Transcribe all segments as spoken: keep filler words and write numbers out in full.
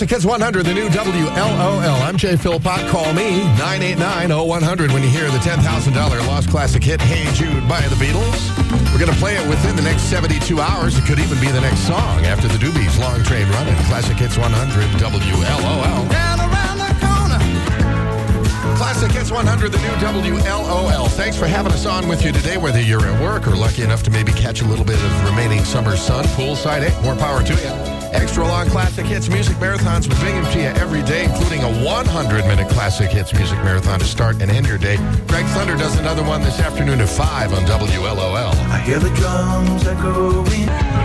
Classic Hits one hundred, the new W L O L. I'm Jay Philpott. Call me, nine eight nine, oh one hundred, when you hear the ten thousand dollars Lost Classic hit, Hey Jude by the Beatles. We're going to play it within the next seventy-two hours. It could even be the next song after the Doobies' Long Train Running. Classic Hits one hundred, W L O L. Down around the corner. Classic Hits one hundred, the new W L O L. Thanks for having us on with you today, whether you're at work or lucky enough to maybe catch a little bit of remaining summer sun, poolside. Hey, more power to you. Extra long Classic Hits music marathons we bring them to you every day, including a one hundred minute Classic Hits music marathon to start and end your day. Greg Thunder does another one this afternoon at five on W L O L. I hear the drums echoing.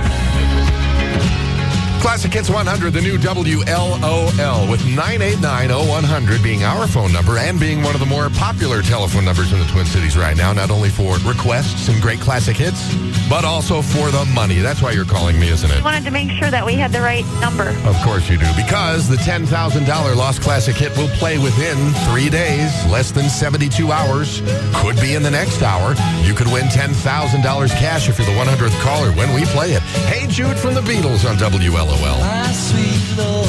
Classic Hits one hundred, the new W L O L, with nine eight nine, oh one hundred being our phone number and being one of the more popular telephone numbers in the Twin Cities right now, not only for requests and great classic hits, but also for the money. That's why you're calling me, isn't it? I wanted to make sure that we had the right number. Of course you do, because the ten thousand dollars Lost Classic hit will play within three days, less than seventy-two hours. Could be in the next hour. You could win ten thousand dollars cash if you're the one hundredth caller when we play it. Hey Jude from the Beatles on W L O L. My sweet Lord.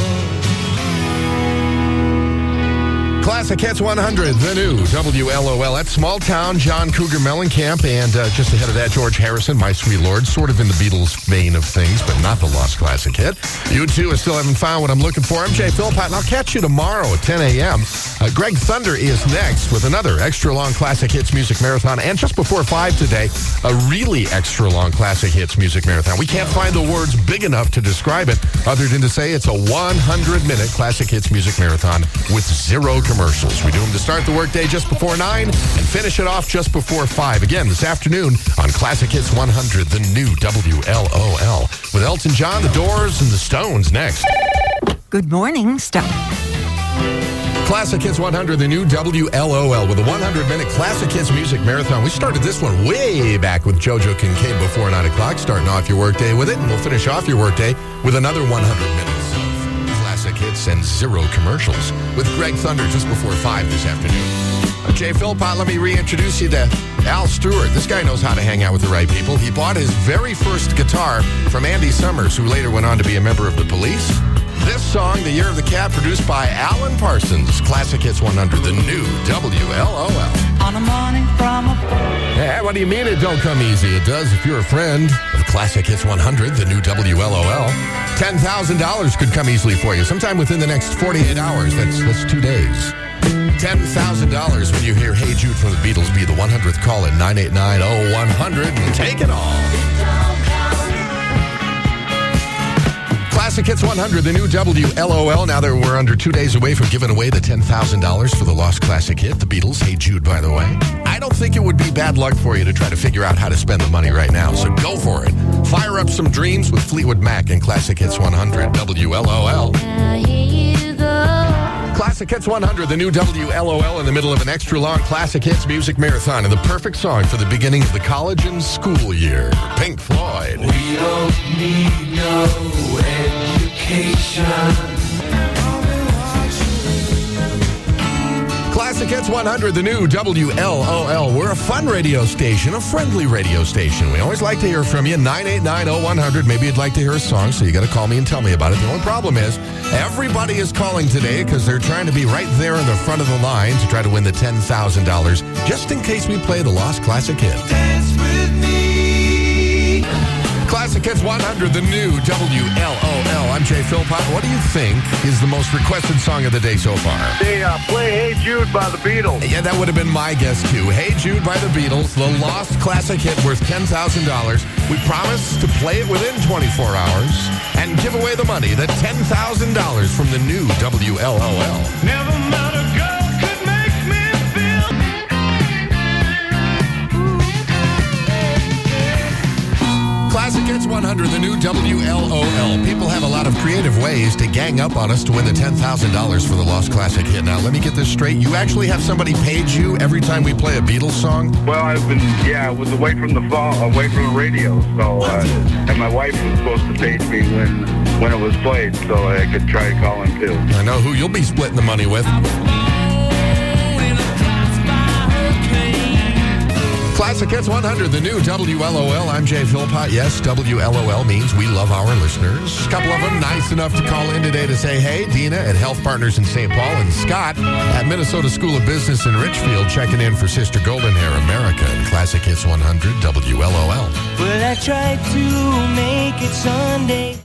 Classic Hits one hundred, the new W L O L at Small Town, John Cougar Mellencamp, and uh, just ahead of that, George Harrison, My Sweet Lord, sort of in the Beatles vein of things, but not the Lost Classic hit. You two, I still haven't found what I'm looking for. I'm Jay Philpott, and I'll catch you tomorrow at ten a.m. Uh, Greg Thunder is next with another extra long Classic Hits music marathon, and just before five today, a really extra long Classic Hits music marathon. We can't find the words big enough to describe it, other than to say it's a one hundred minute Classic Hits music marathon with zero commercials. Commercials. We do them to start the workday just before nine and finish it off just before five. Again, this afternoon on Classic Hits one hundred, the new W L O L. With Elton John, The Doors, and The Stones next. Good morning, Star. Classic Hits one hundred, the new W L O L, with a one hundred minute Classic Hits music marathon. We started this one way back with JoJo Kincaid before nine o'clock, starting off your workday with it, and we'll finish off your workday with another one hundred minutes. Hits and zero commercials with Greg Thunder just before five this afternoon. I'm Jay Philpott. Let me reintroduce you to Al Stewart. This guy knows how to hang out with the right people. He bought his very first guitar from Andy Summers, who later went on to be a member of the Police. This song, The Year of the Cat, produced by Alan Parsons. Classic Hits one hundred, the new W L O L. On a morning from a... Yeah, what do you mean it don't come easy? It does if you're a friend of Classic Hits one hundred, the new W L O L. ten thousand dollars could come easily for you sometime within the next forty-eight hours. That's, that's two days. ten thousand dollars when you hear Hey Jude from the Beatles. Be the one hundredth call at nine eight nine, oh one hundred and take it all. Classic Hits one hundred, the new W L O L. Now that we're under two days away from giving away the ten thousand dollars for the Lost Classic hit, the Beatles, Hey Jude, by the way. I don't think it would be bad luck for you to try to figure out how to spend the money right now, so go for it. Fire up some dreams with Fleetwood Mac and Classic Hits one hundred, W L O L. Classic Hits one hundred, the new W L O L, in the middle of an extra long Classic Hits music marathon, and the perfect song for the beginning of the college and school year. Pink Floyd. We don't need no education. Classic Hits one hundred, the new W L O L. We're a fun radio station, a friendly radio station. We always like to hear from you. nine eight nine, oh one hundred. Maybe you'd like to hear a song, so you got to call me and tell me about it. The only problem is everybody is calling today because they're trying to be right there in the front of the line to try to win the ten thousand dollars, just in case we play the Lost Classic hit. Dance with me. Classic Hits one hundred, the new W L O L. I'm Jay Philpott. What do you think is the most requested song of the day so far? Hey, uh, play Hey Jude by the Beatles. Yeah, that would have been my guess, too. Hey Jude by the Beatles, the Lost Classic hit worth ten thousand dollars. We promise to play it within twenty-four hours and give away the money, the ten thousand dollars from the new W L O L. Never met a girl could make me feel. Classic Hits one hundred, the new W L O L. People have a lot of creative ways to gang up on us to win the ten thousand dollars for the Lost Classic hit. Now, let me get this straight. You actually have somebody page you every time we play a Beatles song? Well, I've been, yeah, I was away from the phone, away from the radio, so, uh, and my wife was supposed to page me when, when it was played, so I could try to call him too. I know who you'll be splitting the money with. Classic Hits one hundred, the new W L O L. I'm Jay Philpott. Yes, W L O L means we love our listeners. A couple of them nice enough to call in today to say, hey, Dina at Health Partners in Saint Paul and Scott at Minnesota School of Business in Richfield checking in for Sister Golden Hair America and Classic Hits one hundred, W L O L. Well, I tried to make it Sunday.